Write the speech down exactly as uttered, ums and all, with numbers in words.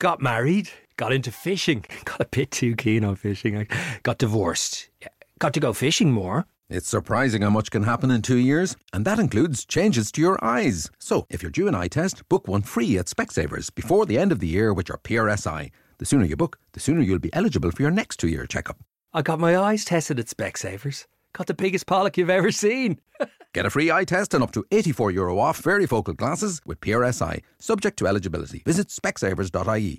got married, got into fishing, got a bit too keen on fishing, I got divorced, got to go fishing more. It's surprising how much can happen in two years, and that includes changes to your eyes. So, if you're due an eye test, book one free at Specsavers before the end of the year with your P R S I. The sooner you book, the sooner you'll be eligible for your next two-year checkup. I got my eyes tested at Specsavers. Got the biggest pollock you've ever seen. Get a free eye test and up to eighty-four euro off varifocal glasses with P R S I, subject to eligibility. Visit specsavers dot I E.